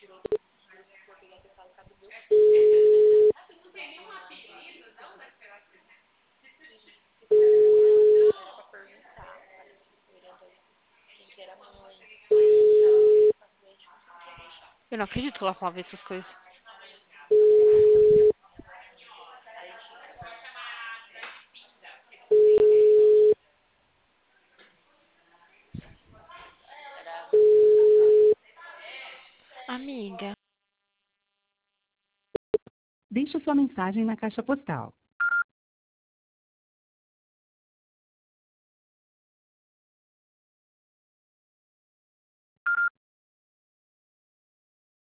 Eu não acredito que ela falava essas coisas. Amiga. Deixe sua mensagem na caixa postal.